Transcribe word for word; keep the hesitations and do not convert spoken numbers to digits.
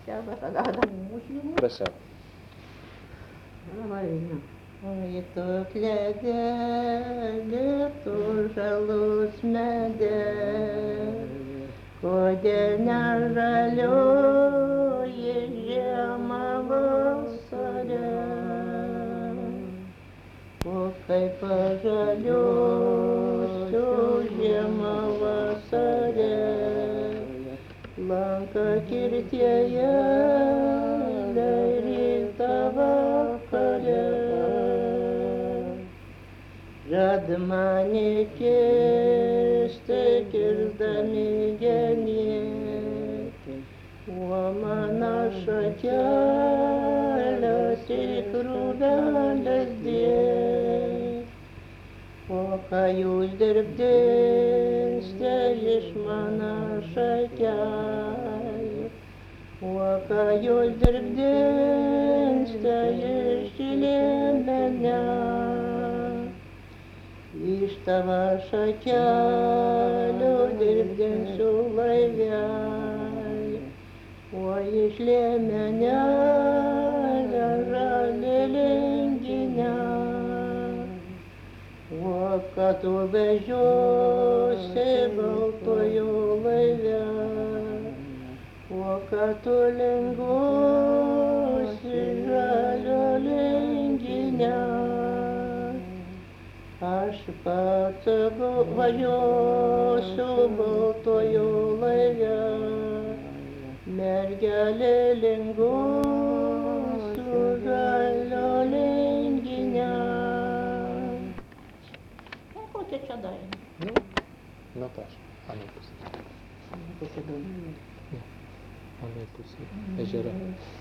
siapa sagala muslim. Prašau. Oi, tu kledė, tu žalus medė, kodėl nežaliuoji žiemą vasarę, o kaip pažaliuosiu žiemą vasarę, lanka kirtėje, rytą vakarę. Žada mane kirsti, kirsdami genėti, o mano šakelė tik krūvelės dėti. O ką jūs dirbdinsite iš mano šakelė, o ką jūs dirbdinsite iš liemenę. Iš tavo šakelių dirbdinsiu laivelį, o iš liemenelio žalią linginę. O kad tu vežiosi baltuoju laivelį, o kad tu linguosi žalio linginę. Aš pats važiuosiu baltuoju laivelį, mergelė linguosiu žalio linginę. O kokia čia daina? Nataša, anai pusė. Kokia daina? Anai pusė. Ežera.